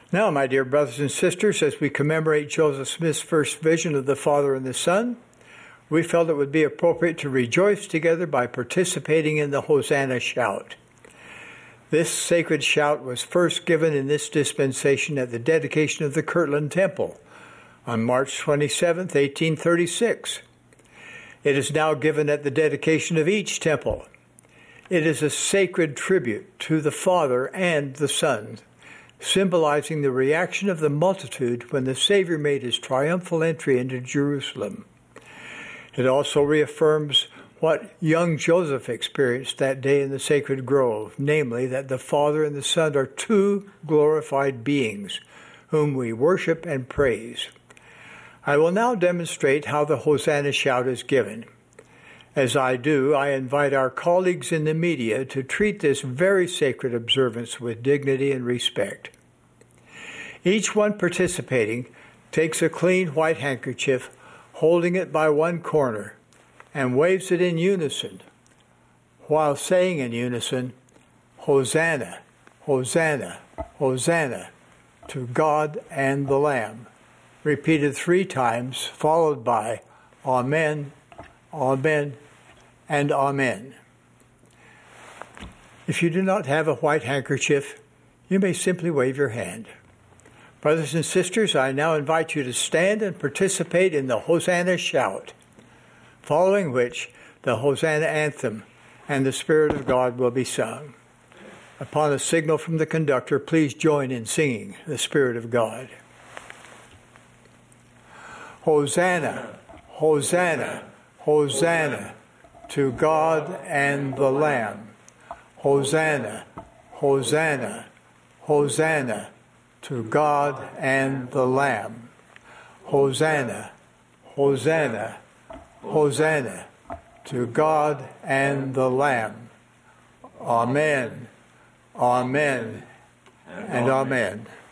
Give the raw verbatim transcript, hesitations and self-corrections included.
Now, my dear brothers and sisters, as we commemorate Joseph Smith's first vision of the Father and the Son, we felt it would be appropriate to rejoice together by participating in the Hosanna shout. This sacred shout was first given in this dispensation at the dedication of the Kirtland Temple on March twenty-seventh, eighteen thirty-six. It is now given at the dedication of each temple. It is a sacred tribute to the Father and the Son, symbolizing the reaction of the multitude when the Savior made his triumphal entry into Jerusalem. It also reaffirms what young Joseph experienced that day in the sacred grove, namely that the Father and the Son are two glorified beings whom we worship and praise. I will now demonstrate how the Hosanna shout is given. As I do, I invite our colleagues in the media to treat this very sacred observance with dignity and respect. Each one participating takes a clean white handkerchief, holding it by one corner, and waves it in unison, while saying in unison, Hosanna, Hosanna, Hosanna, to God and the Lamb, repeated three times, followed by Amen, Amen, and Amen. If you do not have a white handkerchief, you may simply wave your hand. Brothers and sisters, I now invite you to stand and participate in the Hosanna shout, following which the Hosanna anthem and the Spirit of God will be sung. Upon a signal from the conductor, please join in singing the Spirit of God. Hosanna, Hosanna, Hosanna, to God and the Lamb. Hosanna, Hosanna, Hosanna, to God and the Lamb. Hosanna, Hosanna, Hosanna, to God and the Lamb. Amen, amen, and amen.